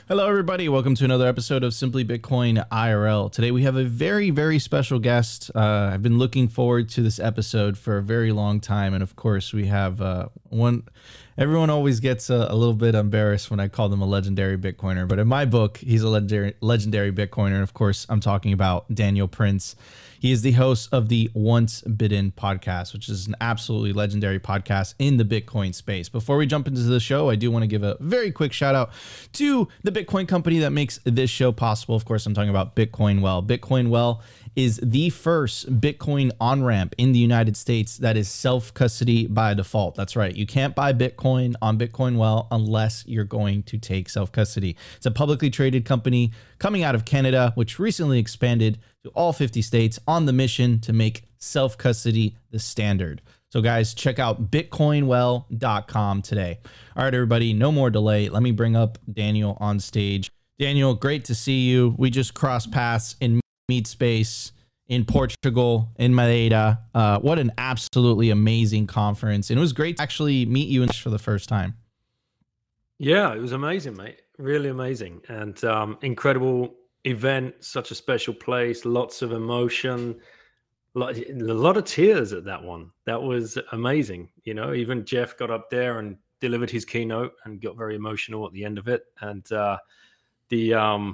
Hello, everybody. Welcome to another episode of Simply Bitcoin IRL. Today, we have a very, very special guest. I've been looking forward to this episode for a very long time. And of course, we have one. Everyone always gets a little bit embarrassed when I call them a legendary Bitcoiner. But in my book, he's a legendary Bitcoiner. And of course, I'm talking about Daniel Prince. He is the host of the Once Bitten podcast, which is an absolutely legendary podcast in the Bitcoin space. Before we jump into the show, I do want to give a very quick shout out to the Bitcoin company that makes this show possible. Of course, I'm talking about Bitcoin Well. Bitcoin Well is the first Bitcoin on-ramp in the United States that is self-custody by default. That's right. You can't buy Bitcoin on Bitcoin Well unless you're going to take self-custody. It's a publicly traded company coming out of Canada, which recently expanded to all 50 states on the mission to make self-custody the standard. So guys, check out bitcoinwell.com today. All right, everybody, no more delay. Let me bring up Daniel on stage. Daniel, great to see you. We just crossed paths in Meet Space in Portugal, in Madeira. What an absolutely amazing conference. And it was great to actually meet you for the first time. Yeah, it was amazing, mate. Really amazing. And incredible event, such a special place, lots of emotion, a lot of tears at that one. That was amazing. You know, even Jeff got up there and delivered his keynote and got very emotional at the end of it. And the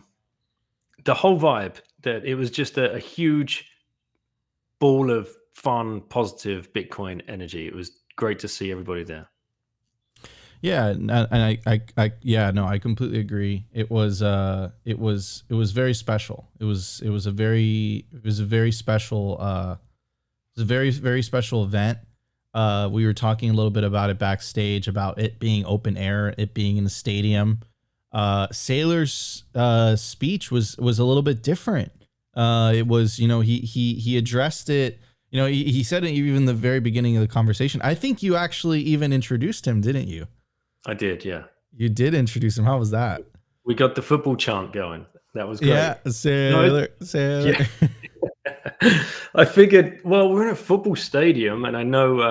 whole vibe, that it was just a huge ball of fun, positive Bitcoin energy. It was great to see everybody there. Yeah, and I completely agree. It was very special. It was a very special very special event. We were talking a little bit about it backstage, about it being open air, it being in the stadium. Saylor's speech was a little bit different. It was, he addressed it. He said it even in the very beginning of the conversation. I think you actually even introduced him, didn't you? I did, yeah. You did introduce him. How was that? We got the football chant going. That was great. Yeah, Sailor. Yeah. I figured, well, we're in a football stadium, and I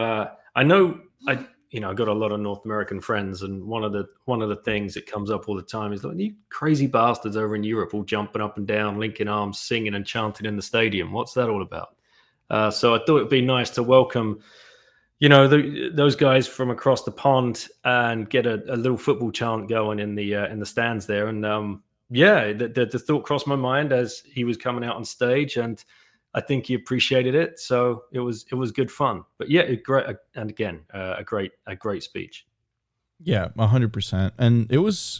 got a lot of North American friends, and one of the things that comes up all the time is like, you crazy bastards over in Europe all jumping up and down, linking arms, singing and chanting in the stadium. What's that all about? So I thought it'd be nice to welcome, those guys from across the pond and get a little football chant going in the stands there. And the thought crossed my mind as he was coming out on stage, and I think he appreciated it. So it was good fun. But yeah, great, and again, a great speech. Yeah, 100%. And it was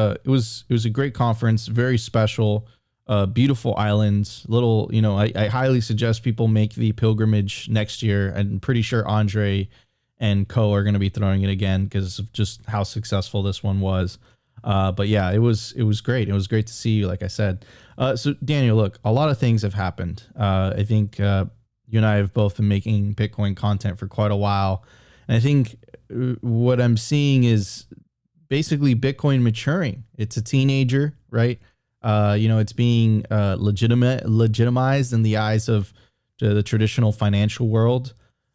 a great conference, very special. Beautiful islands, little, I highly suggest people make the pilgrimage next year. I'm pretty sure Andre and co are going to be throwing it again because of just how successful this one was. But yeah, it was great. It was great to see you, like I said. So Daniel, look, a lot of things have happened. I think you and I have both been making Bitcoin content for quite a while. And I think what I'm seeing is basically Bitcoin maturing. It's a teenager, right? It's being legitimized in the eyes of the traditional financial world.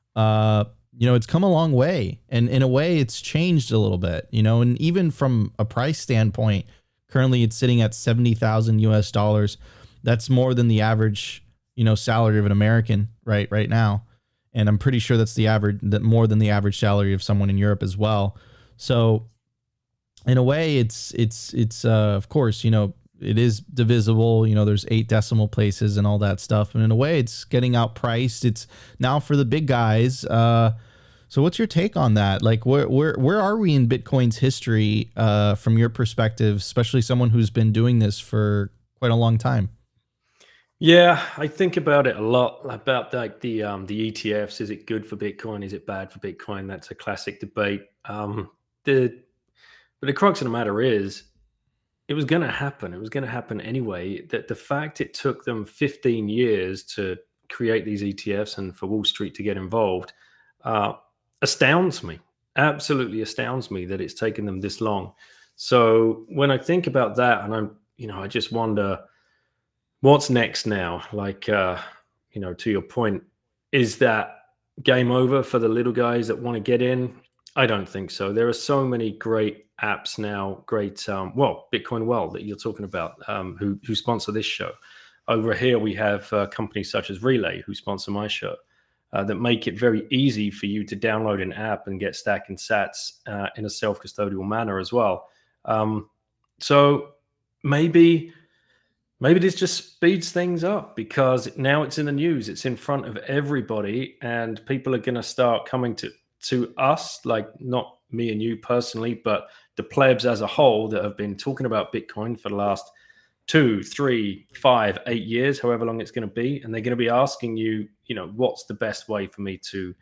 It's come a long way, and in a way it's changed a little bit, and even from a price standpoint, currently it's sitting at 70,000 US dollars. That's more than the average, salary of an American right now. And I'm pretty sure that's more than the average salary of someone in Europe as well. So in a way it's of course, it is divisible, there's 8 decimal places and all that stuff. And in a way it's getting outpriced. It's now for the big guys. So what's your take on that? Like where are we in Bitcoin's history from your perspective, especially someone who's been doing this for quite a long time? Yeah, I think about it a lot, about like the ETFs. Is it good for Bitcoin? Is it bad for Bitcoin? That's a classic debate. But the crux of the matter is, it was going to happen. It was going to happen anyway. That the fact it took them 15 years to create these ETFs and for Wall Street to get involved astounds me. Absolutely astounds me that it's taken them this long. So when I think about that, and I just wonder what's next now. Like, to your point, is that game over for the little guys that want to get in? I don't think so. There are so many great apps now, great, well, Bitcoin World that you're talking about, who sponsor this show. Over here, we have companies such as Relay who sponsor my show. That make it very easy for you to download an app and get Stack and Sats in a self-custodial manner as well. So maybe this just speeds things up because now it's in the news, it's in front of everybody, and people are going to start coming to us, like not me and you personally, but the plebs as a whole that have been talking about Bitcoin for the last 2, 3, 5, 8 years, however long it's going to be. And they're going to be asking you, what's the best way for me to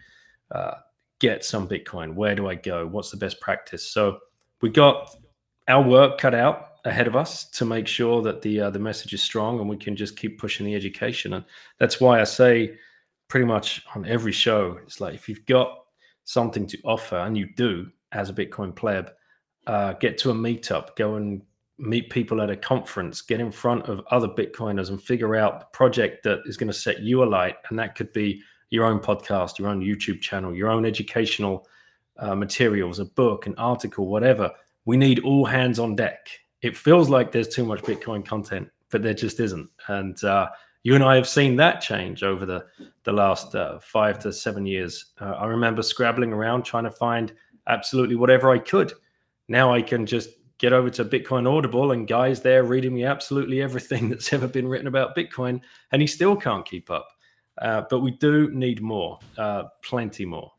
get some Bitcoin? Where do I go? What's the best practice? So we got our work cut out ahead of us to make sure that the message is strong and we can just keep pushing the education. And that's why I say pretty much on every show, it's like, if you've got something to offer, and you do as a Bitcoin pleb, get to a meetup, go and meet people at a conference, get in front of other Bitcoiners and figure out the project that is going to set you alight. And that could be your own podcast, your own YouTube channel, your own educational materials, a book, an article, whatever. We need all hands on deck. It feels like there's too much Bitcoin content, but there just isn't. And you and I have seen that change over the last 5 to 7 years. I remember scrabbling around trying to find absolutely whatever I could. Now I can just get over to Bitcoin Audible, and Guy's there reading me absolutely everything that's ever been written about Bitcoin, and he still can't keep up. But we do need more, plenty more.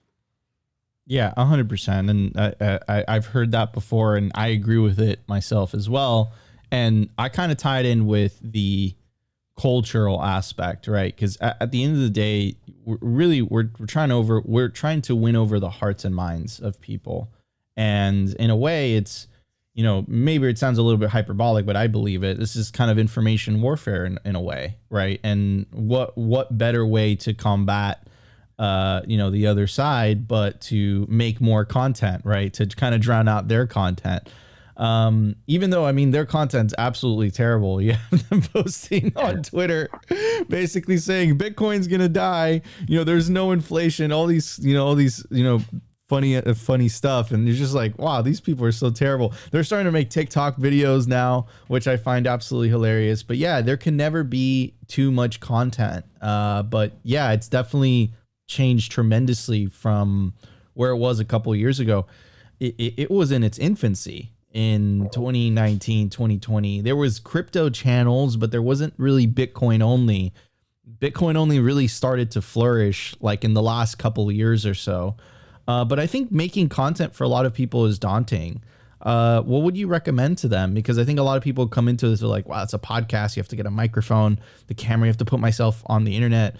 Yeah, 100%. And I've heard that before, and I agree with it myself as well. And I kind of tied in with the cultural aspect, right? Because at the end of the day, we're trying to win over the hearts and minds of people. And in a way, it's, maybe it sounds a little bit hyperbolic, but I believe it. This is kind of information warfare in a way, right? And what better way to combat, the other side, but to make more content, right? To kind of drown out their content. Even though, their content's absolutely terrible. You have them posting on Twitter, basically saying Bitcoin's going to die. There's no inflation, all these funny stuff, and you're just like, wow, these people are so terrible. They're starting to make TikTok videos now, which I find absolutely hilarious. But yeah, there can never be too much content. But yeah, it's definitely changed tremendously from where it was a couple of years ago. It was in its infancy in 2019, 2020. There was crypto channels, but there wasn't really Bitcoin only. Bitcoin only really started to flourish like in the last couple of years or so. But I think making content for a lot of people is daunting. What would you recommend to them? Because I think a lot of people come into this, they're like, wow, it's a podcast. You have to get a microphone, the camera, you have to put myself on the internet.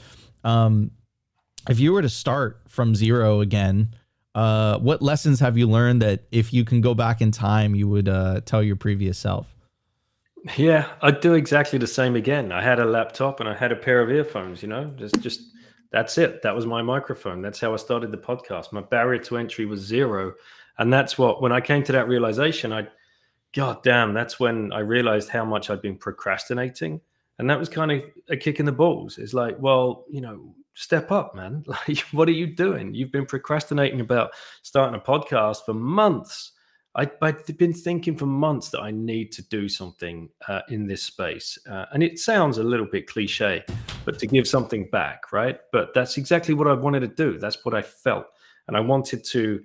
If you were to start from zero again, what lessons have you learned that if you can go back in time, you would tell your previous self? Yeah, I'd do exactly the same again. I had a laptop and I had a pair of earphones, just that's it. That was my microphone. That's how I started the podcast. My barrier to entry was zero. And that's when I came to that realization, God damn, that's when I realized how much I'd been procrastinating. And that was kind of a kick in the balls. It's like, well, step up, man. Like, what are you doing? You've been procrastinating about starting a podcast for months. I've been thinking for months that I need to do something in this space. And it sounds a little bit cliche, but to give something back, right? But that's exactly what I wanted to do. That's what I felt. And I wanted to,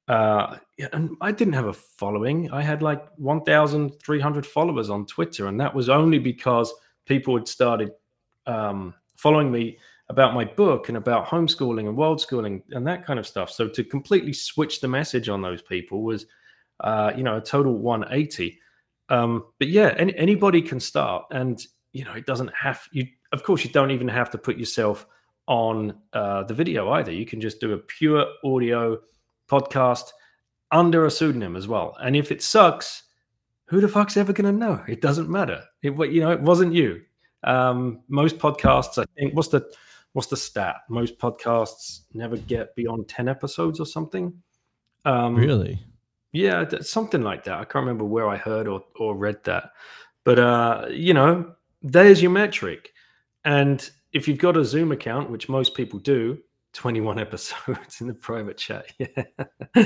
and I didn't have a following. I had like 1,300 followers on Twitter. And that was only because people had started following me about my book and about homeschooling and world schooling and that kind of stuff. So to completely switch the message on those people was, a total 180. But yeah, anybody can start, and it doesn't have you. Of course, you don't even have to put yourself on the video either. You can just do a pure audio podcast under a pseudonym as well. And if it sucks, who the fuck's ever going to know? It doesn't matter. It wasn't you. Most podcasts, I think, what's the stat? Most podcasts never get beyond 10 episodes or something. Really? Yeah, something like that. I can't remember where I heard or read that. But, there's your metric. And if you've got a Zoom account, which most people do, 21 episodes in the private chat. Yeah.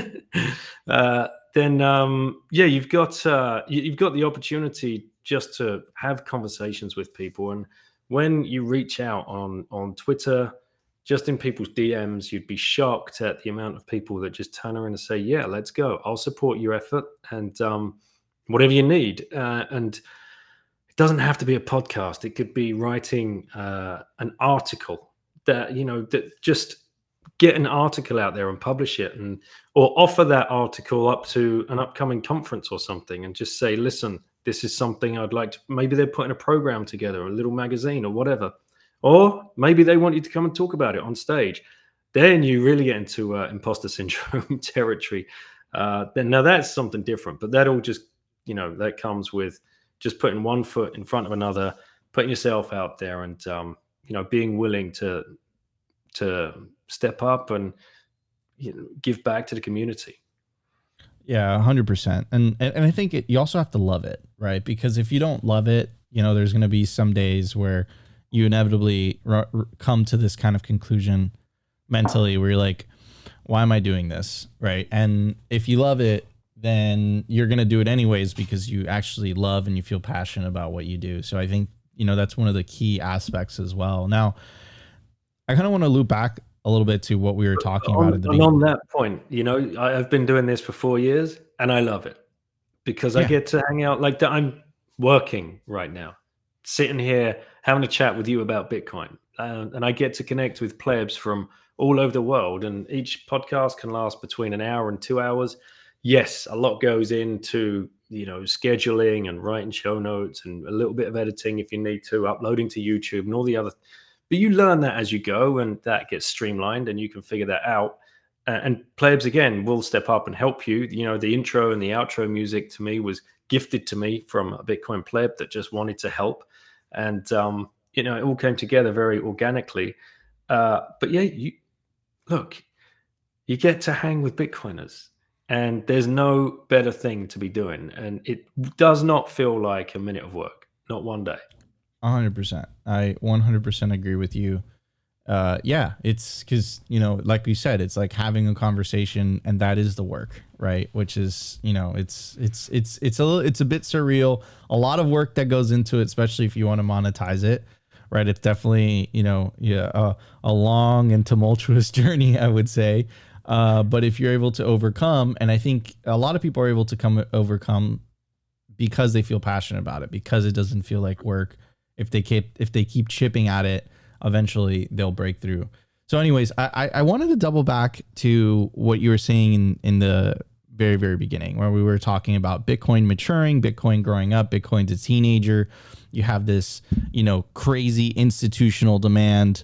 Then yeah, you've got the opportunity just to have conversations with people, and when you reach out on Twitter, just in people's DMs, you'd be shocked at the amount of people that just turn around and say, "Yeah, let's go. I'll support your effort, and whatever you need." And it doesn't have to be a podcast. It could be writing an article that that just get an article out there and publish it, and or offer that article up to an upcoming conference or something, and just say, listen, this is something I'd like to, maybe they're putting a program together, a little magazine or whatever, or maybe they want you to come and talk about it on stage. Then you really get into imposter syndrome territory. Then now that's something different, but that all just that comes with just putting one foot in front of another, putting yourself out there, and being willing to step up and give back to the community. Yeah, 100%. And I think you also have to love it, right? Because if you don't love it, there's going to be some days where you inevitably come to this kind of conclusion mentally where you're like, why am I doing this? Right. And if you love it, then you're going to do it anyways because you actually love and you feel passionate about what you do. So I think, that's one of the key aspects as well. Now, I kind of want to loop back a little bit to what we were talking about at the beginning. On that point, I've been doing this for 4 years and I love it because I Yeah. get to hang out like that. I'm working right now, sitting here having a chat with you about Bitcoin, and I get to connect with plebs from all over the world. And each podcast can last between an hour and 2 hours. Yes, a lot goes into scheduling and writing show notes and a little bit of editing if you need to, uploading to YouTube and all the other. But you learn that as you go, and that gets streamlined, and you can figure that out. And plebs again will step up and help you. The intro and the outro music to me was gifted to me from a Bitcoin pleb that just wanted to help, and it all came together very organically. But yeah, you get to hang with Bitcoiners, and there's no better thing to be doing, and it does not feel like a minute of work, not one day. 100%. I 100% agree with you. Yeah, it's because, like we said, it's like having a conversation, and that is the work, right? Which is, it's a bit surreal, a lot of work that goes into it, especially if you want to monetize it, right? It's definitely, a long and tumultuous journey, I would say. But if you're able to overcome, and I think a lot of people are able to overcome because they feel passionate about it, because it doesn't feel like work. If they keep chipping at it, eventually they'll break through. So anyways, I wanted to double back to what you were saying in the very, very beginning, where we were talking about Bitcoin maturing, Bitcoin growing up, Bitcoin's a teenager. You have this, crazy institutional demand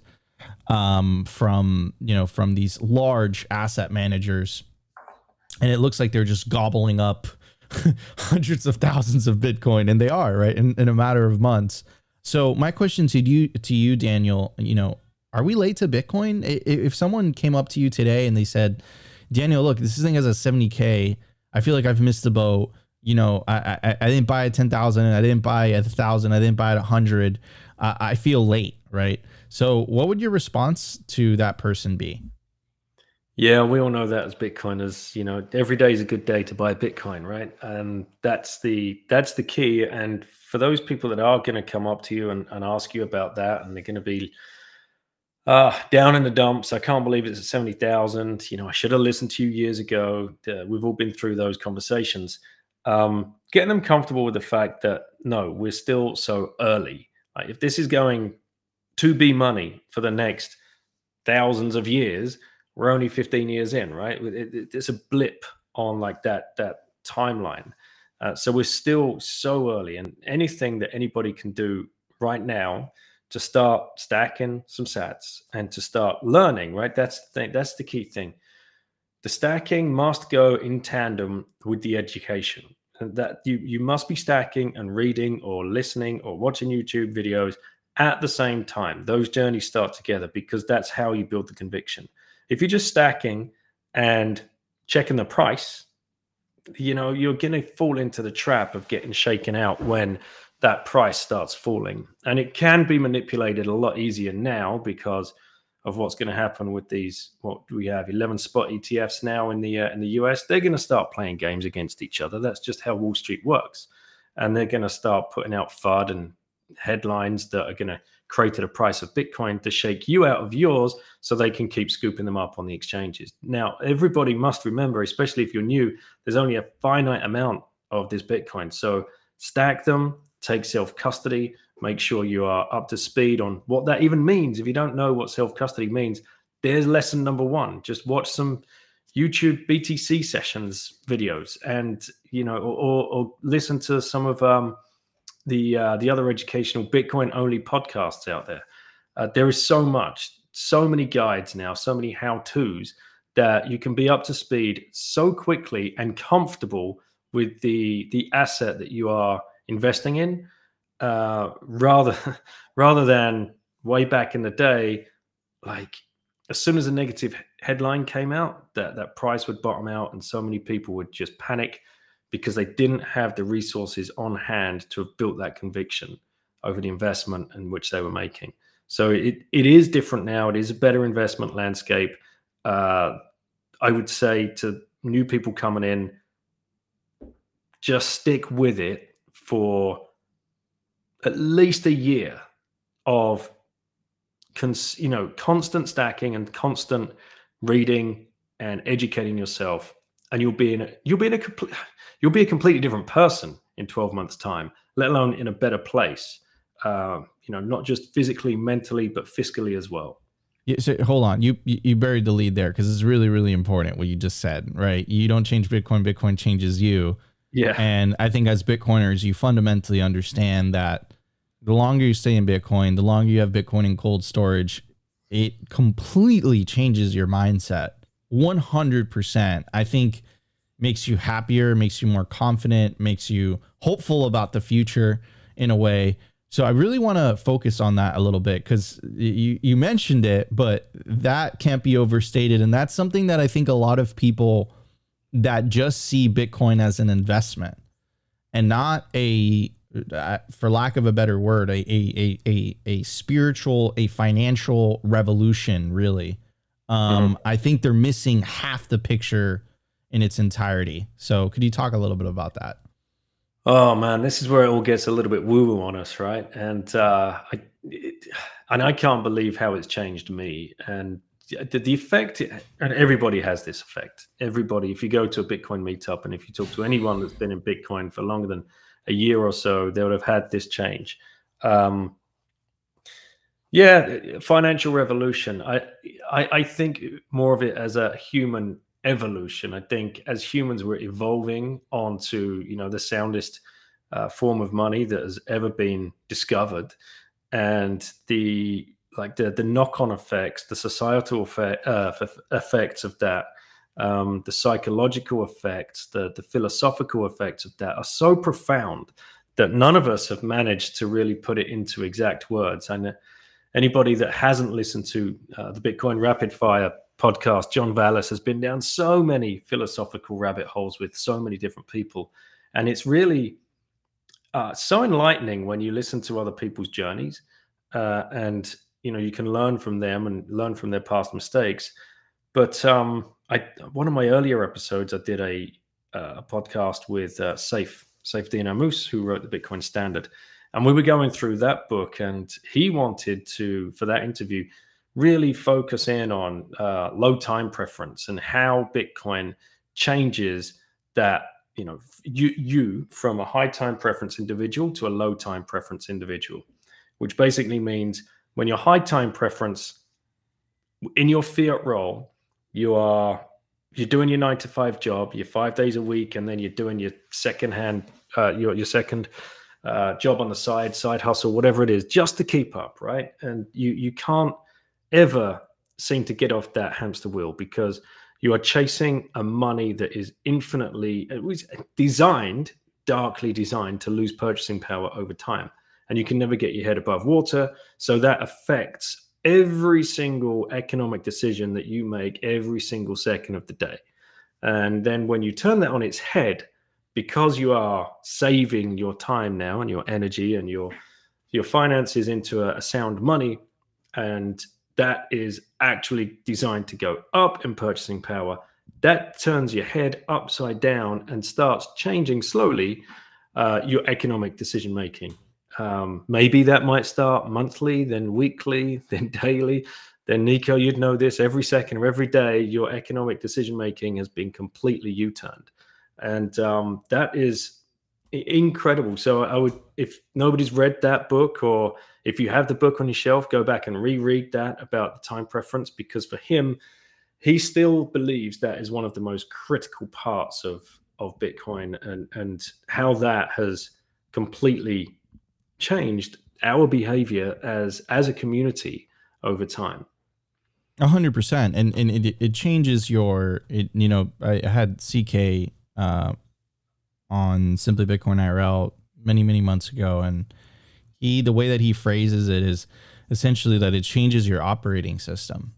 from these large asset managers. And it looks like they're just gobbling up hundreds of thousands of Bitcoin, and they are, right, in a matter of months. So my question to you, Daniel, are we late to Bitcoin? If someone came up to you today and they said, Daniel, look, this thing has a 70K. I feel like I've missed the boat. I didn't buy at 10,000. I didn't buy at 1,000. I didn't buy at 100. I feel late, right? So what would your response to that person be? Yeah, we all know that as Bitcoiners, every day is a good day to buy Bitcoin, right? And that's the key. And for those people that are going to come up to you and ask you about that, and they're going to be down in the dumps, I can't believe it's at 70,000. I should have listened to you years ago. We've all been through those conversations. Getting them comfortable with the fact that no, we're still so early. Like, if this is going to be money for the next thousands of years, we're only 15 years in, right? It's a blip on like that timeline. So we're still so early, and anything that anybody can do right now to start stacking some sats and to start learning, right? That's the thing. That's the key thing. The stacking must go in tandem with the education. And that you must be stacking and reading or listening or watching YouTube videos at the same time. Those journeys start together, because that's how you build the conviction. If you're just stacking and checking the price, you're going to fall into the trap of getting shaken out when that price starts falling. And it can be manipulated a lot easier now, because of what's going to happen with these. What do we have? 11 spot ETFs now in the US. They're going to start playing games against each other. That's just how Wall Street works, and they're going to start putting out FUD and headlines that are going to create the price of Bitcoin to shake you out of yours, so they can keep scooping them up on the exchanges. Now, everybody must remember, especially if you're new, there's only a finite amount of this Bitcoin. So stack them, take self-custody, make sure you are up to speed on what that even means. If you don't know what self-custody means, there's lesson number one. Just watch some YouTube BTC sessions videos, and or listen to some of the other educational Bitcoin only podcasts out there. There is so many guides now, so many how-tos that you can be up to speed so quickly and comfortable with the asset that you are investing in, rather than way back in the day, like as soon as a negative headline came out, that price would bottom out, and so many people would just panic because they didn't have the resources on hand to have built that conviction over the investment in which they were making. So it is different now. It is a better investment landscape. I would say to new people coming in, just stick with it for at least a year of constant stacking and constant reading and educating yourself, and you'll be a completely different person in 12 months time, let alone in a better place, not just physically, mentally, but fiscally as well. Yeah, so hold on, you buried the lead there, because it's really, really important what you just said, right? You don't change Bitcoin, Bitcoin changes you. Yeah. And I think as Bitcoiners, you fundamentally understand that the longer you stay in Bitcoin, the longer you have Bitcoin in cold storage, it completely changes your mindset. 100%. I think makes you happier, makes you more confident, makes you hopeful about the future in a way. So I really want to focus on that a little bit, because you mentioned it, but that can't be overstated. And that's something that I think a lot of people that just see Bitcoin as an investment and not for lack of a better word, a spiritual, a financial revolution, really. I think they're missing half the picture in its entirety. So could you talk a little bit about that? Oh man, this is where it all gets a little bit woo-woo on us, right? And I can't believe how it's changed me. And the effect, and everybody has this effect. Everybody, if you go to a Bitcoin meetup and if you talk to anyone that's been in Bitcoin for longer than a year or so, they would have had this change. Financial revolution. I think more of it as a human evolution. I think as humans, we're evolving onto the soundest form of money that has ever been discovered, and the knock-on effects, the societal effects of that, the psychological effects, the philosophical effects of that are so profound that none of us have managed to really put it into exact words. And anybody that hasn't listened to the Bitcoin Rapid Fire podcast, John Vallis has been down so many philosophical rabbit holes with so many different people. And it's really so enlightening when you listen to other people's journeys, and you can learn from them and learn from their past mistakes. But one of my earlier episodes, I did a podcast with Saifedean Ammous, who wrote the Bitcoin Standard. And we were going through that book, and he wanted to, for that interview, really focus in on low time preference and how Bitcoin changes that, you from a high time preference individual to a low time preference individual, which basically means when your high time preference in your fiat role, you're doing your 9-to-5 job, you're 5 days a week, and then you're doing your second job on the side hustle, whatever it is, just to keep up, right? And you can't ever seem to get off that hamster wheel, because you are chasing a money that is it was darkly designed to lose purchasing power over time, and you can never get your head above water. So that affects every single economic decision that you make every single second of the day. And then when you turn that on its head, because you are saving your time now and your energy and your finances into a sound money, and that is actually designed to go up in purchasing power. That turns your head upside down and starts changing slowly your economic decision making. Maybe that might start monthly, then weekly, then daily. Then, Nico, you'd know this every second or every day, your economic decision making has been completely U turned. And that is incredible. So, I would, if nobody's read that book, or if you have the book on your shelf, go back and reread that about the time preference, because for him, he still believes that is one of the most critical parts of Bitcoin, and how that has completely changed our behavior as a community over time. 100%. And it changes your, I had CK on Simply Bitcoin IRL many months ago, and the way that he phrases it is essentially that it changes your operating system,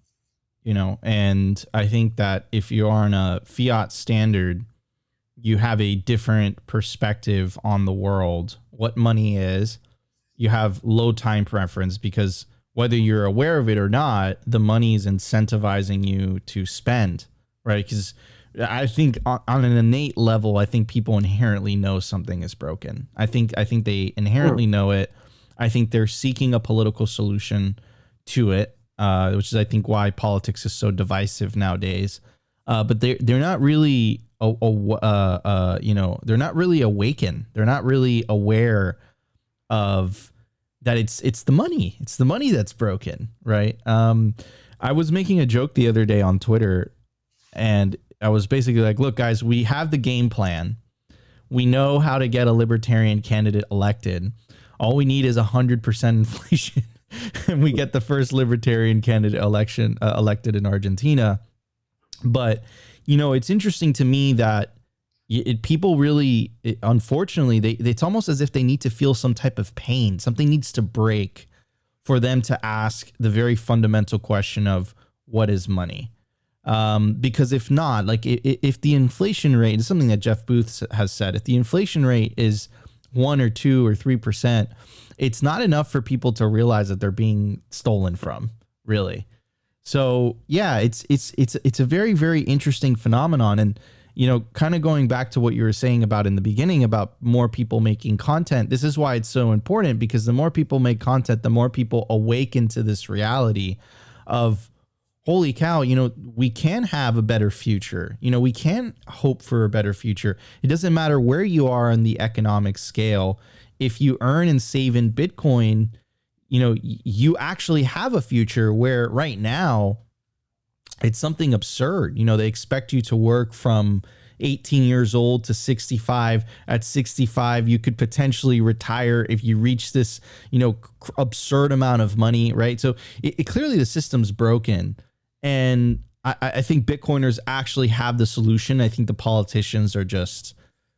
and I think that if you are on a fiat standard, you have a different perspective on the world, what money is. You have low time preference because whether you're aware of it or not, the money is incentivizing you to spend, right? Because I think on an innate level, I think people inherently know something is broken. I think they inherently know it. I think they're seeking a political solution to it, which is, I think, why politics is so divisive nowadays. But they're not really, they're not really awakened. They're not really aware of that. It's the money. It's the money that's broken, right? I was making a joke the other day on Twitter, and I was basically like, look, guys, we have the game plan. We know how to get a libertarian candidate elected. All we need is 100% inflation, and we get the first libertarian candidate elected in Argentina. But, it's interesting to me that people really, unfortunately, it's almost as if they need to feel some type of pain. Something needs to break for them to ask the very fundamental question of what is money? Because if not, like if the inflation rate is something that Jeff Booth has said, if the inflation rate is 1 or 2 or 3%, it's not enough for people to realize that they're being stolen from, really. So yeah, it's a very, very interesting phenomenon. And, kind of going back to what you were saying about in the beginning about more people making content, this is why it's so important, because the more people make content, the more people awaken to this reality of, holy cow, we can have a better future. We can hope for a better future. It doesn't matter where you are on the economic scale. If you earn and save in Bitcoin, you actually have a future, where right now it's something absurd. They expect you to work from 18 years old to 65. At 65, you could potentially retire if you reach this, absurd amount of money, right? So clearly the system's broken. And I think Bitcoiners actually have the solution. I think the politicians are just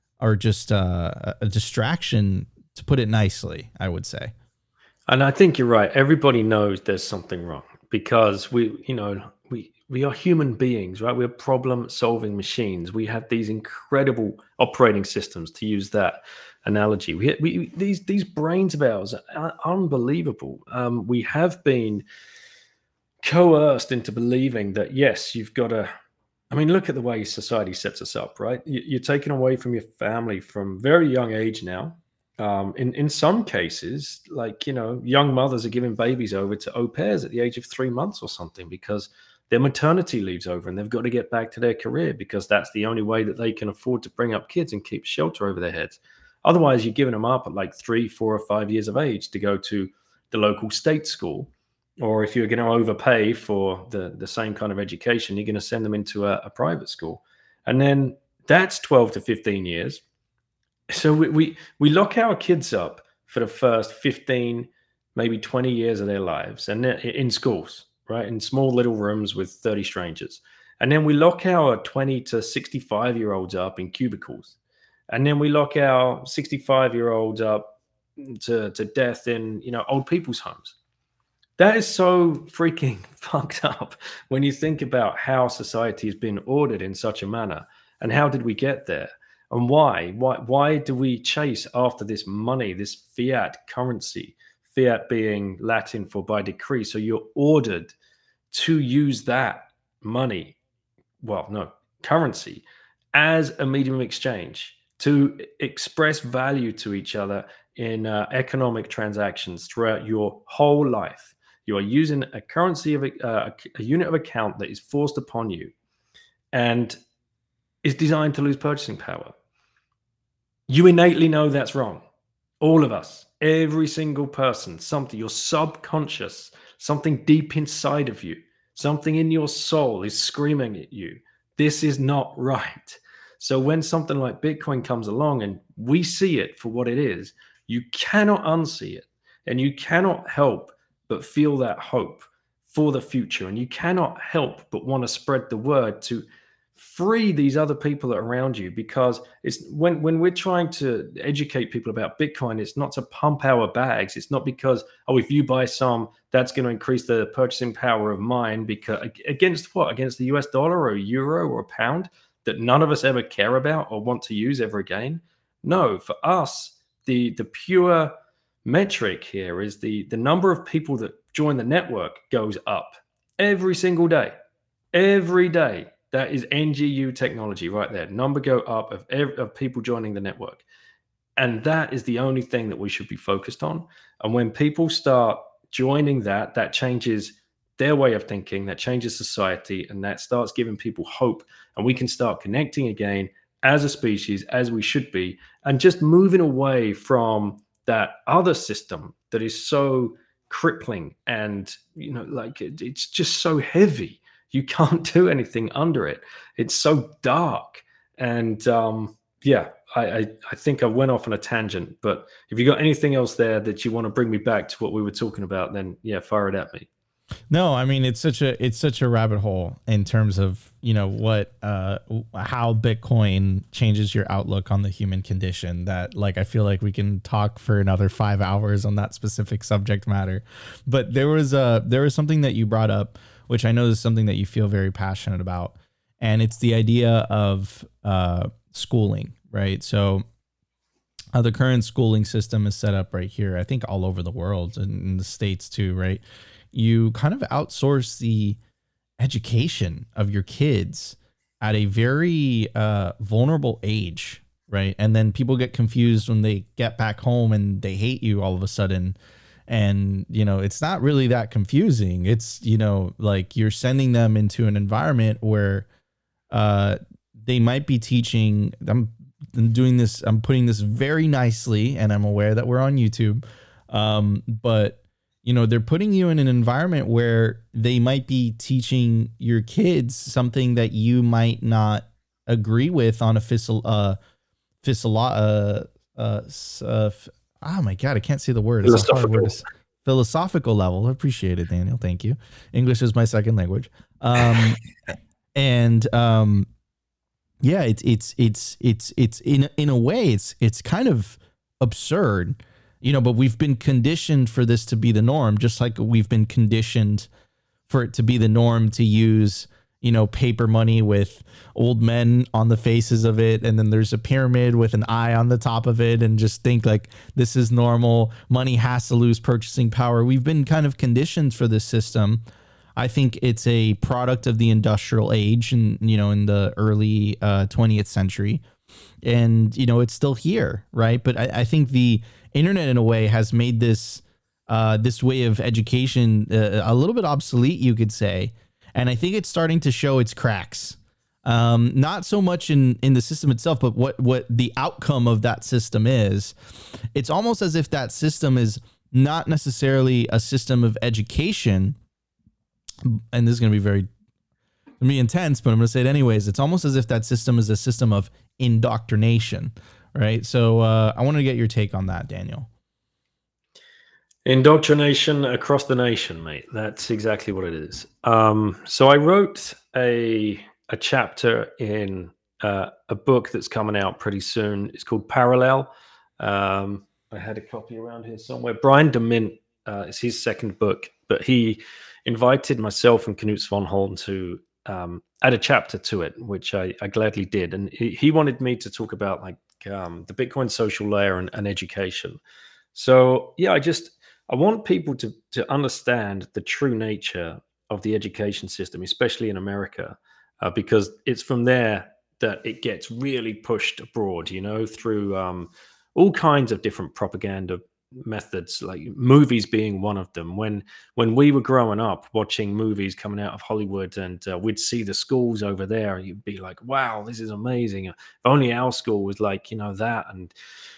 a distraction, to put it nicely, I would say. And I think you're right. Everybody knows there's something wrong, because we are human beings, right? We're problem-solving machines. We have these incredible operating systems, to use that analogy. These brains of ours are unbelievable. We have been coerced into believing that, yes, you've got to. I mean, look at the way society sets us up, right? You're taken away from your family from very young age now. In some cases, like, young mothers are giving babies over to au pairs at the age of 3 months or something, because their maternity leave's over and they've got to get back to their career, because that's the only way that they can afford to bring up kids and keep shelter over their heads. Otherwise, you're giving them up at like 3, 4, or 5 years of age to go to the local state school. Or if you're going to overpay for the same kind of education, you're going to send them into a private school. And then that's 12 to 15 years. So we lock our kids up for the first 15, maybe 20 years of their lives, and in schools, right? In small little rooms with 30 strangers. And then we lock our 20 to 65-year-olds up in cubicles. And then we lock our 65-year-olds up to death in, old people's homes. That is so freaking fucked up when you think about how society has been ordered in such a manner, and how did we get there, and why do we chase after this money, this fiat currency, fiat being Latin for by decree. So you're ordered to use that money, well, no, currency, as a medium of exchange to express value to each other in economic transactions throughout your whole life. You are using a currency of a unit of account that is forced upon you and is designed to lose purchasing power. You innately know that's wrong. All of us, every single person, something, your subconscious, something deep inside of you, something in your soul is screaming at you. This is not right. So when something like Bitcoin comes along and we see it for what it is, you cannot unsee it. And you cannot help but feel that hope for the future. And you cannot help but want to spread the word to free these other people that are around you, because it's when we're trying to educate people about Bitcoin, it's not to pump our bags. It's not because, oh, if you buy some, that's going to increase the purchasing power of mine, because against what? Against the US dollar or a euro or a pound that none of us ever care about or want to use ever again. No, for us, the pure metric here is the number of people that join the network goes up every single day. Every day. That is NGU technology right there. Number go up of people joining the network. And that is the only thing that we should be focused on. And when people start joining that, that changes their way of thinking, that changes society, and that starts giving people hope. And we can start connecting again as a species, as we should be, and just moving away from that other system that is so crippling and, like it's just so heavy. You can't do anything under it. It's so dark. And yeah, I think I went off on a tangent, but if you got anything else there that you want to bring me back to what we were talking about, then yeah, fire it at me. No, I mean, it's such a rabbit hole in terms of, what how Bitcoin changes your outlook on the human condition, that like I feel like we can talk for another 5 hours on that specific subject matter. But there was something that you brought up, which I know is something that you feel very passionate about. And it's the idea of schooling, right? So the current schooling system is set up right here, I think all over the world and in the States too, right? You kind of outsource the education of your kids at a very vulnerable age, right? And then people get confused when they get back home and they hate you all of a sudden. And, it's not really that confusing. It's, like you're sending them into an environment where they might be teaching. I'm putting this very nicely, and I'm aware that we're on YouTube. But, they're putting you in an environment where they might be teaching your kids something that you might not agree with on a oh my God, I can't say the word. It's a hard word. Philosophical level. Appreciate it, Daniel. Thank you. English is my second language. And yeah, it's in a way, it's kind of absurd, but we've been conditioned for this to be the norm, just like we've been conditioned for it to be the norm to use, paper money with old men on the faces of it. And then there's a pyramid with an eye on the top of it, and just think like this is normal. Money has to lose purchasing power. We've been kind of conditioned for this system. I think it's a product of the industrial age and, in the early 20th century. And, it's still here, right? But I think the internet in a way has made this way of education a little bit obsolete, you could say. And I think it's starting to show its cracks. Not so much in the system itself, but what the outcome of that system is. It's almost as if that system is not necessarily a system of education. And this is going to be intense, but I'm going to say it anyways. It's almost as if that system is a system of indoctrination, right? So I want to get your take on that, Daniel. Indoctrination across the nation, mate. That's exactly what it is. So I wrote a chapter in a book that's coming out pretty soon. It's called Parallel. I had a copy around here somewhere. Brian DeMint, it's his second book, but he invited myself and Knut Svanholm to add a chapter to it, which I gladly did. And he wanted me to talk about like the Bitcoin social layer and education. So yeah, I want people to understand the true nature of the education system, especially in America, because it's from there that it gets really pushed abroad, through all kinds of different propaganda methods, like movies being one of them. When we were growing up watching movies coming out of Hollywood, and we'd see the schools over there, you'd be like, wow, this is amazing. If only our school was like that. And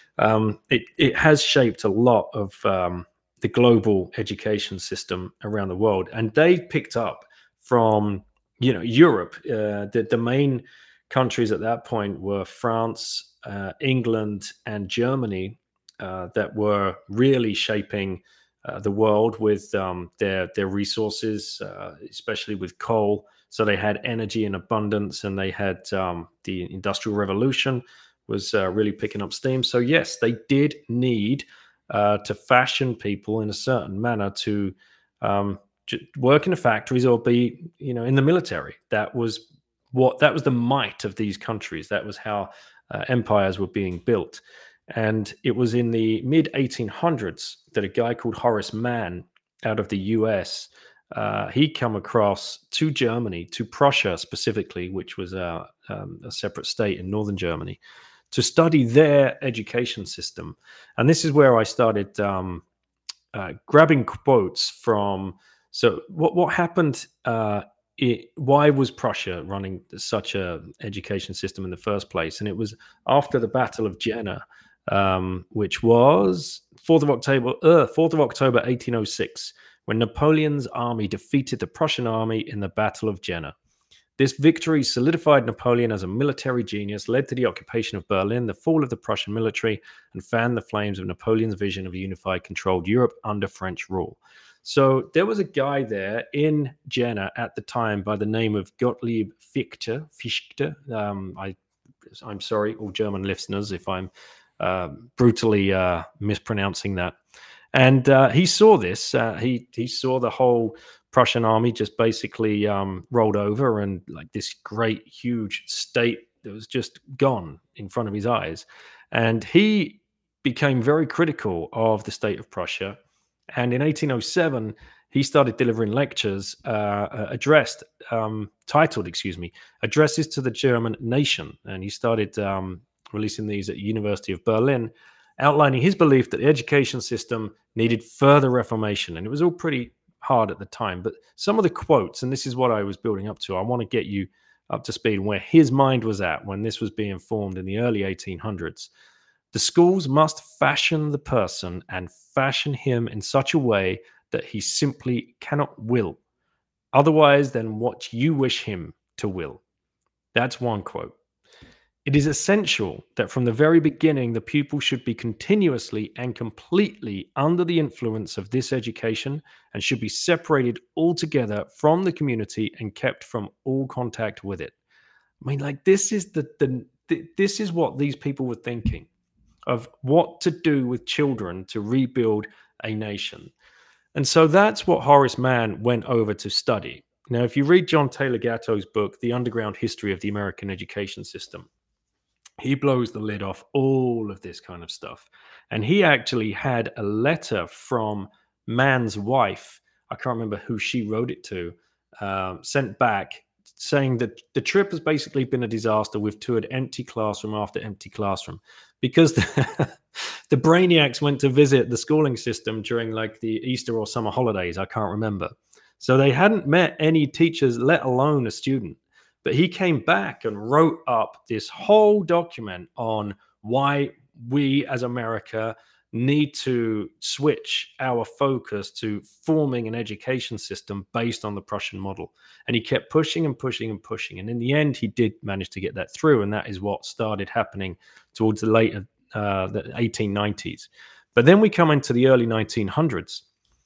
it has shaped a lot of the global education system around the world, and they picked up from Europe. The main countries at that point were France, England, and Germany, that were really shaping the world with their resources, especially with coal. So they had energy in abundance, and they had the Industrial Revolution was really picking up steam. So yes, they did need to fashion people in a certain manner to work in the factories or be, in the military. That was the might of these countries. That was how empires were being built. And it was in the mid 1800s that a guy called Horace Mann out of the US, he come across to Germany, to Prussia specifically, which was a separate state in northern Germany, to study their education system. And this is where I started grabbing quotes from. So what happened? Why was Prussia running such a education system in the first place? And it was after the Battle of Jena, which was 4th of October 1806, when Napoleon's army defeated the Prussian army in the Battle of Jena. This victory solidified Napoleon as a military genius, led to the occupation of Berlin, the fall of the Prussian military, and fanned the flames of Napoleon's vision of a unified, controlled Europe under French rule. So there was a guy there in Jena at the time by the name of Gottlieb Fichte. I'm sorry, all German listeners, if I'm brutally mispronouncing that. And he saw this. He saw the whole Prussian army just basically rolled over, and like this great, huge state that was just gone in front of his eyes. And he became very critical of the state of Prussia. And in 1807, he started delivering lectures titled, Addresses to the German Nation. And he started releasing these at the University of Berlin, outlining his belief that the education system needed further reformation. And it was all pretty hard at the time. But some of the quotes, and this is what I was building up to, I want to get you up to speed where his mind was at when this was being formed in the early 1800s. The schools must fashion the person and fashion him in such a way that he simply cannot will otherwise than what you wish him to will. That's one quote. It is essential that from the very beginning, the pupil should be continuously and completely under the influence of this education and should be separated altogether from the community and kept from all contact with it. I mean, like, this is this is what these people were thinking of what to do with children to rebuild a nation. And so that's what Horace Mann went over to study. Now, if you read John Taylor Gatto's book, The Underground History of the American Education System, he blows the lid off all of this kind of stuff. And he actually had a letter from Mann's wife, I can't remember who she wrote it to, sent back saying that the trip has basically been a disaster. We've toured empty classroom after empty classroom because the brainiacs went to visit the schooling system during like the Easter or summer holidays. I can't remember. So they hadn't met any teachers, let alone a student. But he came back and wrote up this whole document on why we as America need to switch our focus to forming an education system based on the Prussian model. And he kept pushing and pushing and pushing. And in the end, he did manage to get that through. And that is what started happening towards the late the 1890s. But then we come into the early 1900s.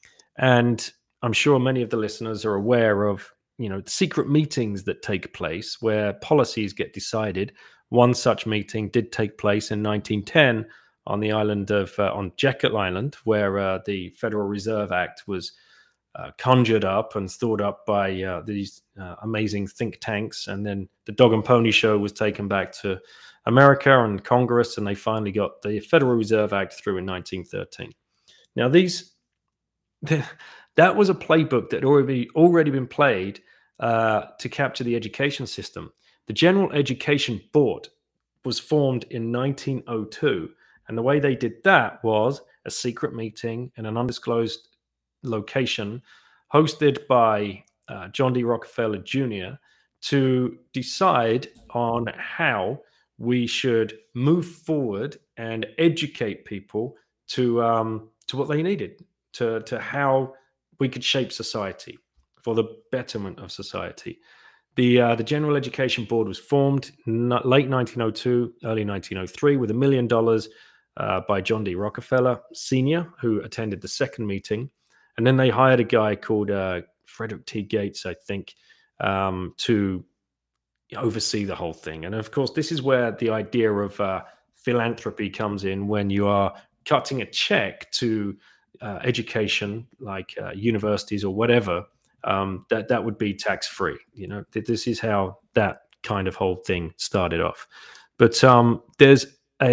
And I'm sure many of the listeners are aware of secret meetings that take place where policies get decided. One such meeting did take place in 1910 on the island of on Jekyll Island, where the Federal Reserve Act was conjured up and thought up by these amazing think tanks. And then the Dog and Pony Show was taken back to America and Congress, and they finally got the Federal Reserve Act through in 1913. Now, That was a playbook that already been played to capture the education system. The General Education Board was formed in 1902, and the way they did that was a secret meeting in an undisclosed location, hosted by John D. Rockefeller Jr., to decide on how we should move forward and educate people to what they needed, to how we could shape society for the betterment of society. The General Education Board was formed late 1902, early 1903, with $1 million by John D. Rockefeller Sr., who attended the second meeting. And then they hired a guy called Frederick T. Gates, I think, to oversee the whole thing. And of course, this is where the idea of philanthropy comes in, when you are cutting a check to education, like universities or whatever, that would be tax free. This is how that kind of whole thing started off. But there's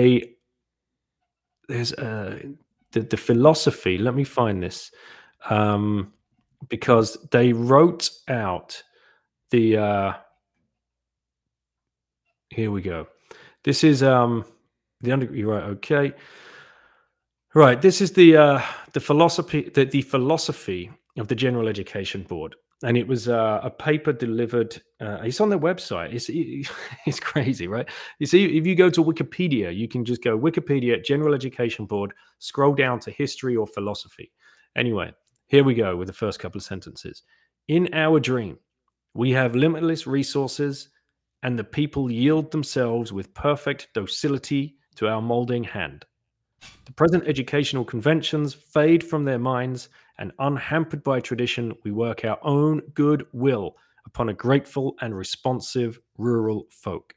the philosophy. Let me find this, because they wrote out the. Here we go. This is the under. You're right. Okay. Right. This is the philosophy. The philosophy of the General Education Board, and it was a paper delivered. It's on their website. It's crazy, right? You see, if you go to Wikipedia, you can just go Wikipedia General Education Board, scroll down to history or philosophy. Anyway, here we go with the first couple of sentences. In our dream, we have limitless resources, and the people yield themselves with perfect docility to our molding hand. The present educational conventions fade from their minds, and unhampered by tradition, we work our own good will upon a grateful and responsive rural folk.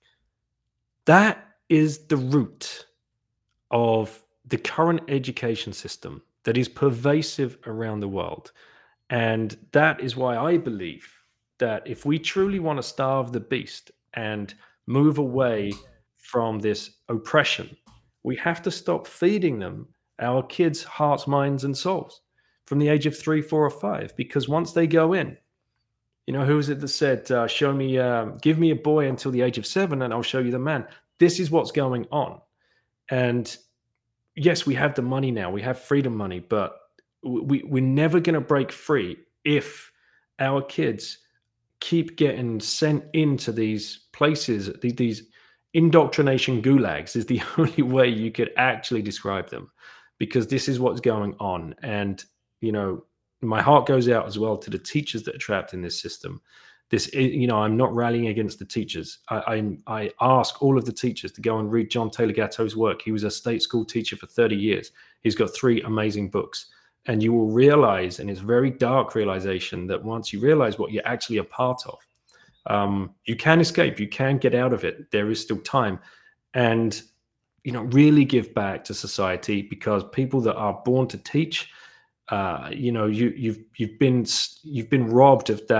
That is the root of the current education system that is pervasive around the world. And that is why I believe that if we truly want to starve the beast and move away from this oppression, we have to stop feeding them, our kids' hearts, minds, and souls, from the age of 3, 4, or 5. Because once they go in, who is it that said, give me a boy until the age of 7 and I'll show you the man. This is what's going on. And yes, we have the money now. We have freedom money, but we're never going to break free if our kids keep getting sent into these places. These indoctrination gulags is the only way you could actually describe them, because this is what's going on. And, my heart goes out as well to the teachers that are trapped in this system. I'm not rallying against the teachers. I ask all of the teachers to go and read John Taylor Gatto's work. He was a state school teacher for 30 years. He's got 3 amazing books. And you will realize, and it's a very dark realization, that once you realize what you're actually a part of, you can escape, you can get out of it. There is still time. And, really give back to society, because people that are born to teach, you've been robbed of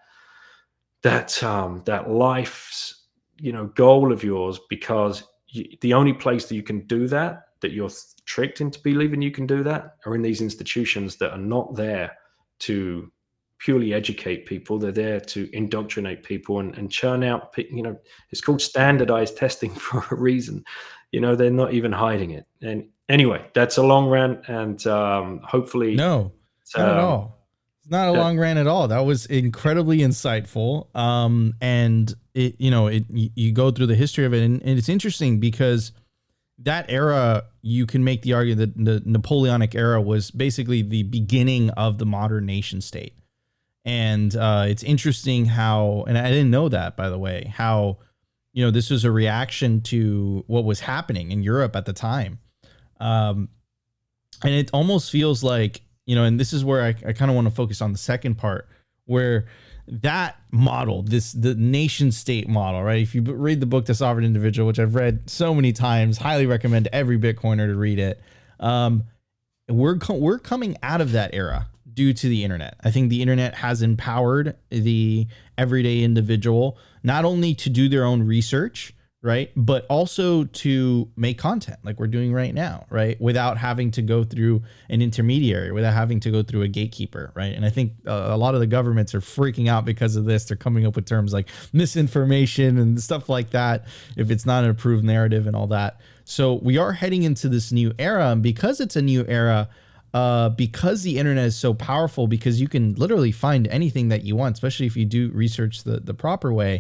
that life's goal of yours, because the only place that you can do that you're tricked into believing you can do that, are in these institutions that are not there to purely educate people. They're there to indoctrinate people and churn out. It's called standardized testing for a reason. They're not even hiding it. And anyway, that's a long rant, and hopefully, no, not at all. It's not a long rant at all. That was incredibly insightful. And you go through the history of it, and it's interesting because that era, you can make the argument that the Napoleonic era was basically the beginning of the modern nation state. And it's interesting how, and I didn't know that, by the way, how, this was a reaction to what was happening in Europe at the time. And it almost feels like, and this is where I kind of want to focus on the second part, where that model, the nation state model, right? If you read the book, The Sovereign Individual, which I've read so many times, highly recommend every Bitcoiner to read it. We're coming out of that era due to the internet. I think the internet has empowered the everyday individual, not only to do their own research, right? But also to make content like we're doing right now, right? Without having to go through an intermediary, without having to go through a gatekeeper, right? And I think a lot of the governments are freaking out because of this. They're coming up with terms like misinformation and stuff like that, if it's not an approved narrative and all that. So we are heading into this new era, and because it's a new era, because the internet is so powerful, because you can literally find anything that you want, especially if you do research the proper way.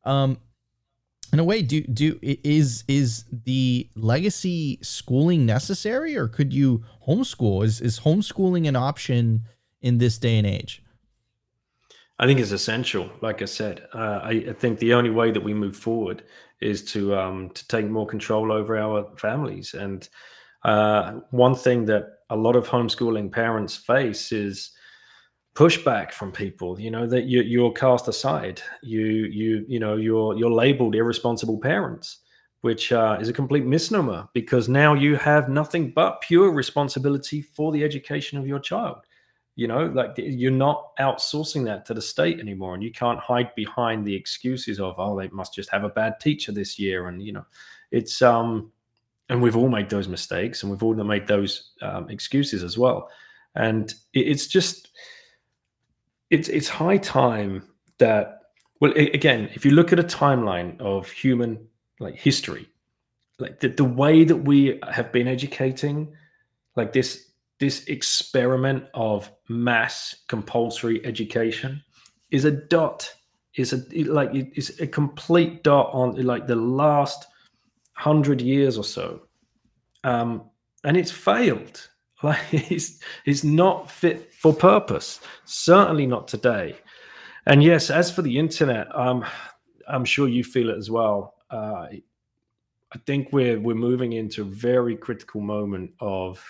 In a way, is the legacy schooling necessary, or could you homeschool? Is homeschooling an option in this day and age? I think it's essential. Like I said, I think the only way that we move forward is to take more control over our families. And one thing that a lot of homeschooling parents face is pushback from people. You know that you're cast aside. You're labeled irresponsible parents, which is a complete misnomer, because now you have nothing but pure responsibility for the education of your child. Like you're not outsourcing that to the state anymore, and you can't hide behind the excuses of, oh, they must just have a bad teacher this year. And it's and we've all made those mistakes, and we've all made those excuses as well. And it's just it's high time that, well, again, if you look at a timeline of human like history, like the way that we have been educating, like this experiment of mass compulsory education is a dot, it's a complete dot on like the last 100 years or so. And it's failed. Like it's not fit for purpose, certainly not today. And yes, as for the internet, I'm sure you feel it as well. I think we're moving into a very critical moment of,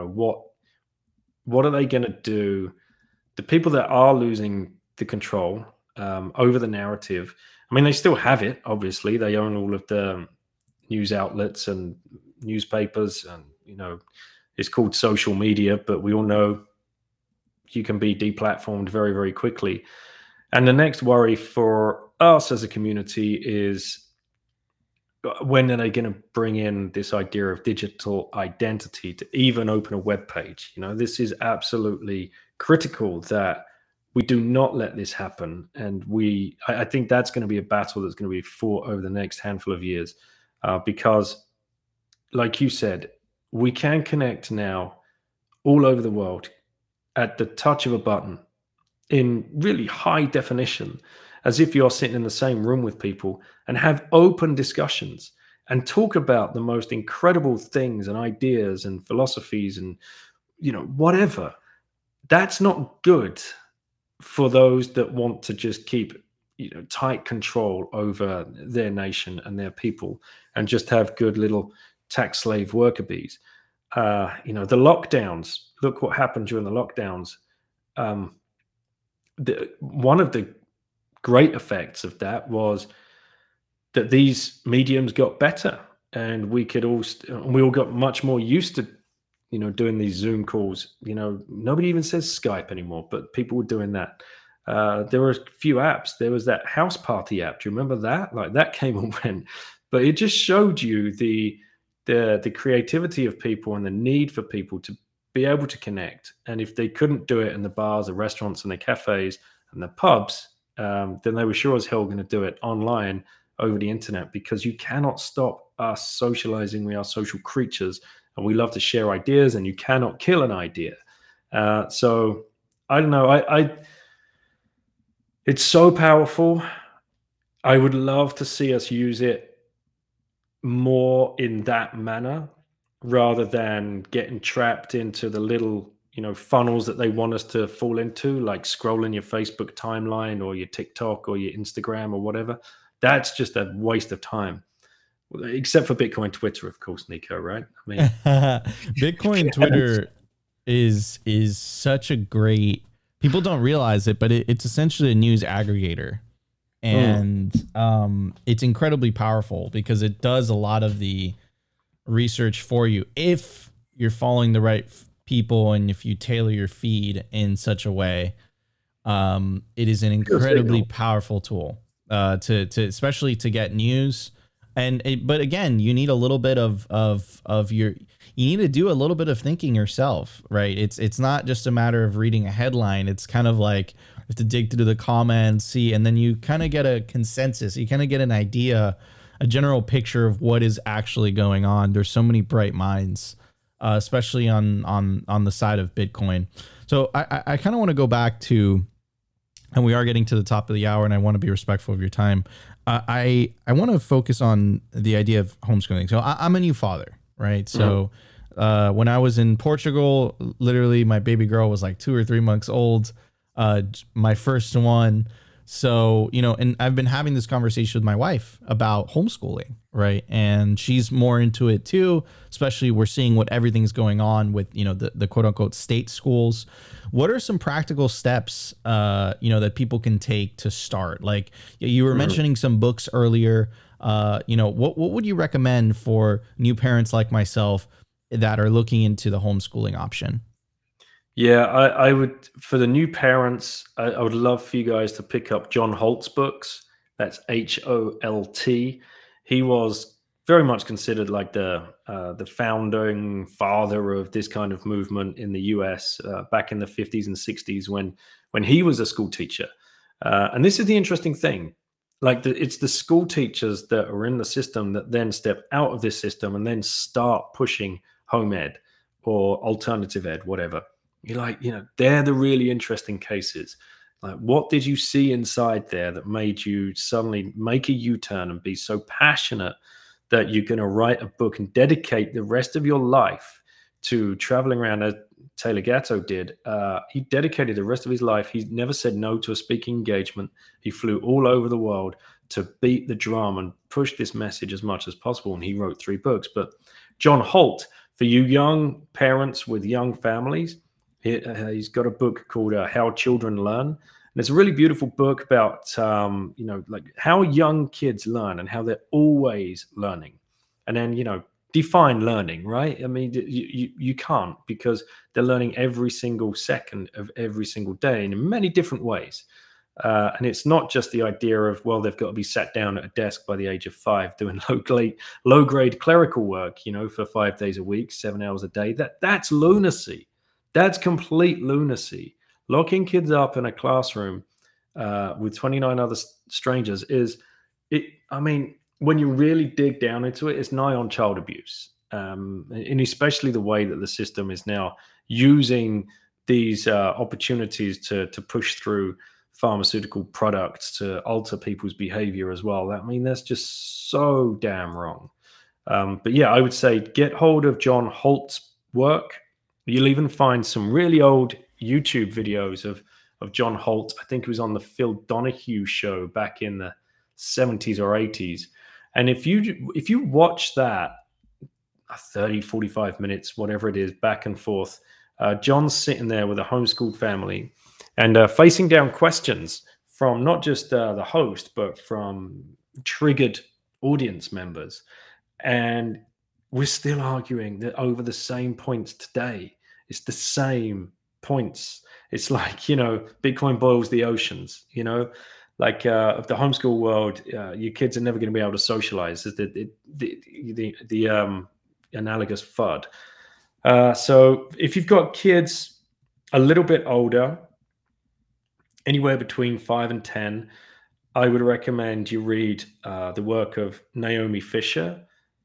what are they going to do? The people that are losing the control over the narrative, I mean, they still have it. Obviously, they own all of the news outlets and newspapers, and it's called social media. But we all know you can be deplatformed very, very quickly. And the next worry for us as a community is, when are they going to bring in this idea of digital identity to even open a web page? This is absolutely critical that we do not let this happen. And I think that's going to be a battle that's going to be fought over the next handful of years, because, like you said, we can connect now all over the world at the touch of a button in really high definition, as if you're sitting in the same room with people, and have open discussions and talk about the most incredible things and ideas and philosophies and, whatever. That's not good for those that want to just keep, tight control over their nation and their people, and just have good little tax slave worker bees. The lockdowns, look what happened during the lockdowns. One of the great effects of that was that these mediums got better, and we all got much more used to doing these Zoom calls. Nobody even says Skype anymore, but people were doing that. There were a few apps. There was that house party app. Do you remember that? Like, that came and went, but it just showed you the creativity of people and the need for people to be able to connect. And if they couldn't do it in the bars, the restaurants, and the cafes and the pubs, then they were sure as hell going to do it online over the internet, because you cannot stop us socializing. We are social creatures, and we love to share ideas, and you cannot kill an idea. So I don't know. It's so powerful. I would love to see us use it more in that manner, rather than getting trapped into the little funnels that they want us to fall into, like scrolling your Facebook timeline or your TikTok or your Instagram or whatever. That's just a waste of time, except for Bitcoin Twitter, of course, Nico, right? I mean, Bitcoin Twitter is such a great, people don't realize it, but it's essentially a news aggregator. And it's incredibly powerful because it does a lot of the research for you if you're following the right people, and if you tailor your feed in such a way. It is an incredibly powerful tool to especially to get news. But again, you need a little bit of your, you need to do a little bit of thinking yourself, right? It's not just a matter of reading a headline. It's kind of like you have to dig through the comments, see, and then you kind of get a consensus. You kind of get an idea, a general picture of what is actually going on. There's so many bright minds, especially on the side of Bitcoin. So I kind of want to go back to, and we are getting to the top of the hour, and I want to be respectful of your time. I want to focus on the idea of homeschooling. So I'm a new father, right? So when I was in Portugal, literally my baby girl was like 2 or 3 months old, my first one. So, and I've been having this conversation with my wife about homeschooling, right? And she's more into it too, especially we're seeing what everything's going on with, the quote unquote state schools. What are some practical steps, that people can take to start? Like you were mentioning some books earlier. What would you recommend for new parents like myself that are looking into the homeschooling option? Yeah, I would, for the new parents, I would love for you guys to pick up John Holt's books. That's Holt. He was very much considered like the founding father of this kind of movement in the US back in the 50s and 60s when he was a school teacher. And this is the interesting thing. Like it's the school teachers that are in the system that then step out of this system and then start pushing home ed or alternative ed, whatever. You're like, they're the really interesting cases. Like, what did you see inside there that made you suddenly make a U-turn and be so passionate that you're going to write a book and dedicate the rest of your life to traveling around, as Taylor Gatto did? He dedicated the rest of his life. He never said no to a speaking engagement. He flew all over the world to beat the drum and push this message as much as possible. And he wrote 3 books. But John Holt, for you young parents with young families, he's got a book called How Children Learn. And it's a really beautiful book about, like how young kids learn and how they're always learning. And then, define learning, right? I mean, you can't, because they're learning every single second of every single day and in many different ways. And it's not just the idea of, well, they've got to be sat down at a desk by the age of 5 doing low grade clerical work, for 5 days a week, 7 hours a day. That's lunacy. That's complete lunacy. Locking kids up in a classroom with 29 other strangers when you really dig down into it, it's nigh on child abuse. And especially the way that the system is now using these opportunities to push through pharmaceutical products to alter people's behavior as well. That's just so damn wrong. But yeah, I would say get hold of John Holt's work. You'll even find some really old YouTube videos of John Holt. I think it was on the Phil Donahue show back in the 70s or 80s. And if you watch that 30, 45 minutes, whatever it is, back and forth, John's sitting there with a homeschooled family and facing down questions from not just the host, but from triggered audience members. And we're still arguing that over the same points today. It's the same points. It's like, Bitcoin boils the oceans, like of the homeschool world, your kids are never going to be able to socialize. The analogous FUD. So if you've got kids a little bit older, anywhere between 5 and 10, I would recommend you read the work of Naomi Fisher,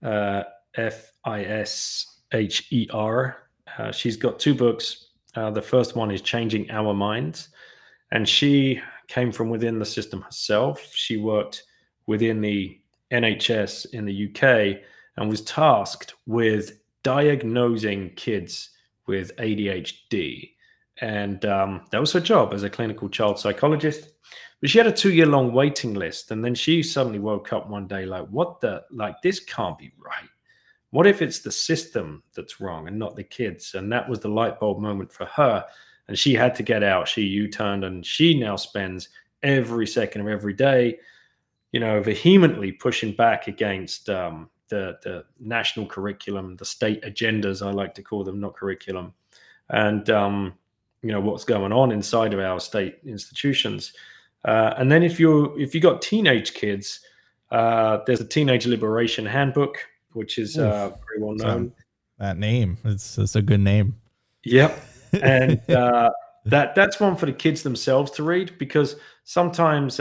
Fisher. She's got 2 books. The first one is Changing Our Minds. And she came from within the system herself. She worked within the NHS in the UK and was tasked with diagnosing kids with ADHD. And that was her job as a clinical child psychologist. But she had a 2-year-long waiting list. And then she suddenly woke up one day like, this can't be right. What if it's the system that's wrong and not the kids? And that was the light bulb moment for her. And she had to get out. She U-turned, and she now spends every second of every day, vehemently pushing back against the national curriculum, the state agendas, I like to call them, not curriculum. And, what's going on inside of our state institutions. And then if you got teenage kids, There's a Teenage Liberation Handbook, which is very well known. That name, it's a good name. Yep. And that's one for the kids themselves to read, because sometimes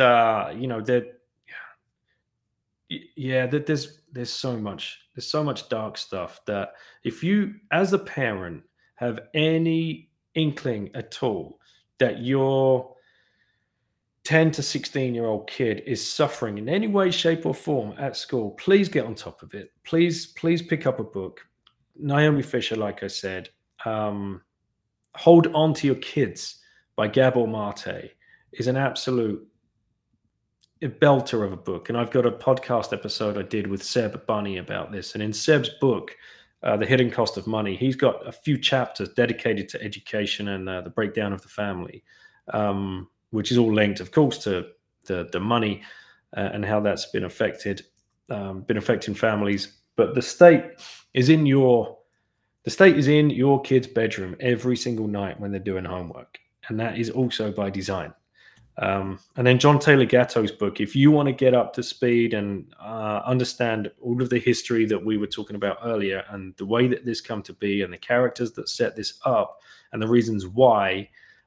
there's so much dark stuff that if you as a parent have any inkling at all that your 10 to 16-year-old kid is suffering in any way, shape, or form at school, please get on top of it. Please pick up a book. Naomi Fisher, like I said, Hold On to Your Kids by Gabor Mate is an absolute belter of a book. And I've got a podcast episode I did with Seb Bunny about this. And in Seb's book, The Hidden Cost of Money, he's got a few chapters dedicated to education and the breakdown of the family, which is all linked, of course, to the money and how that's been affecting families. But the state is in your kid's bedroom every single night when they're doing homework. And that is also by design. And then John Taylor Gatto's book, if you want to get up to speed and understand all of the history that we were talking about earlier and the way that this come to be and the characters that set this up and the reasons why,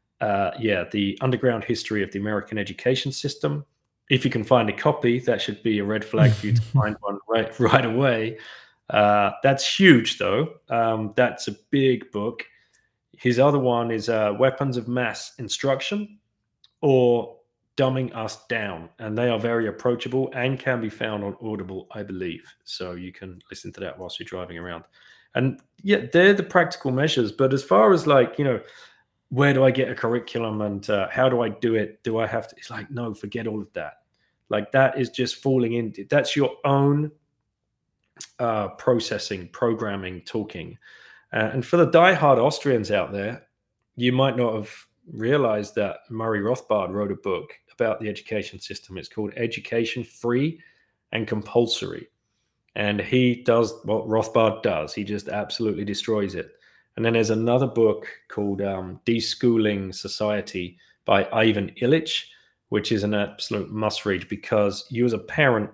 the underground history of the American education system. If you can find a copy, that should be a red flag for you to find one right away. That's huge, though. That's a big book. His other one is Weapons of Mass Instruction or Dumbing Us Down. And they are very approachable and can be found on Audible, I believe. So you can listen to that whilst you're driving around. And yeah, they're the practical measures. But as far as where do I get a curriculum and how do I do it? Do I have to? It's like, no, forget all of that. Like that is just falling into, that's your own processing, programming, talking. And for the diehard Austrians out there, you might not have realized that Murray Rothbard wrote a book about the education system. It's called Education Free and Compulsory. And he does what Rothbard does. He just absolutely destroys it. And then there's another book called Deschooling Society by Ivan Illich, which is an absolute must read because you as a parent,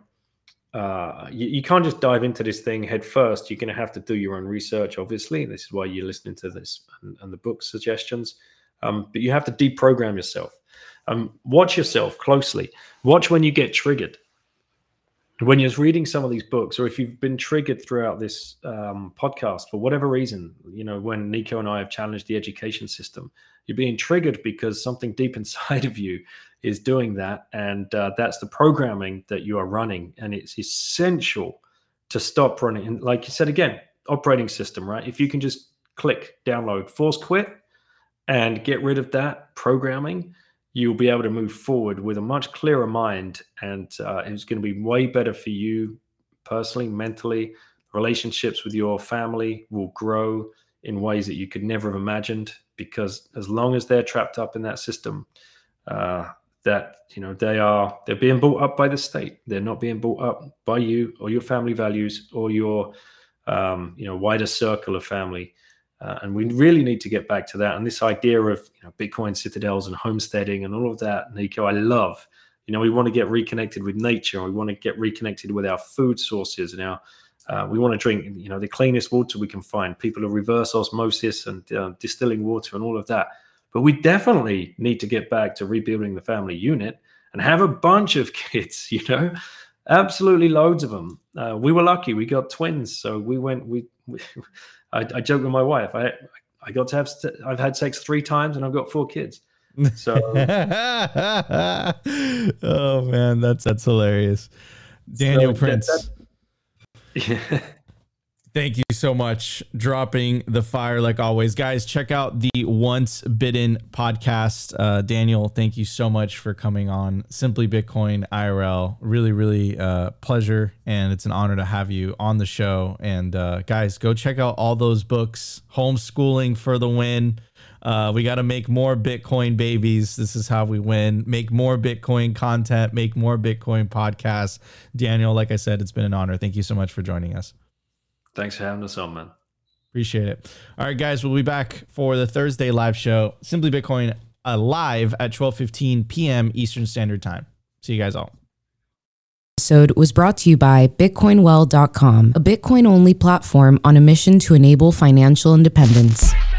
you can't just dive into this thing head first. You're going to have to do your own research, obviously. This is why you're listening to this and the book suggestions. But you have to deprogram yourself. Watch yourself closely. Watch when you get triggered. When you're reading some of these books, or if you've been triggered throughout this podcast for whatever reason, when Nico and I have challenged the education system, you're being triggered because something deep inside of you is doing that. And that's the programming that you are running. And it's essential to stop running. And like you said, again, operating system, right? If you can just click, download, force quit and get rid of that programming, you'll be able to move forward with a much clearer mind. And it's going to be way better for you personally, mentally. Relationships with your family will grow in ways that you could never have imagined, because as long as they're trapped up in that system, they're being brought up by the state. They're not being brought up by you or your family values or your wider circle of family. And we really need to get back to that. And this idea of Bitcoin citadels and homesteading and all of that, Nico, I love. We want to get reconnected with nature. We want to get reconnected with our food sources. And we want to drink the cleanest water we can find. People are reverse osmosis and distilling water and all of that. But we definitely need to get back to rebuilding the family unit and have a bunch of kids, absolutely loads of them. We were lucky. We got twins. So we went, I joke with my wife. I've had sex 3 times and I've got 4 kids. So, oh man, that's hilarious. Daniel Prince. Thank you so much. Dropping the fire like always. Guys, check out the Once Bitten podcast. Daniel, thank you so much for coming on Simply Bitcoin IRL. Really, really pleasure. And it's an honor to have you on the show. And guys, go check out all those books. Homeschooling for the win. We got to make more Bitcoin babies. This is how we win. Make more Bitcoin content. Make more Bitcoin podcasts. Daniel, like I said, it's been an honor. Thank you so much for joining us. Thanks for having us on, man. Appreciate it. All right, guys, we'll be back for the Thursday live show, Simply Bitcoin live at 12:15 p.m. Eastern Standard Time. See you guys all. episode was brought to you by BitcoinWell.com, a Bitcoin-only platform on a mission to enable financial independence.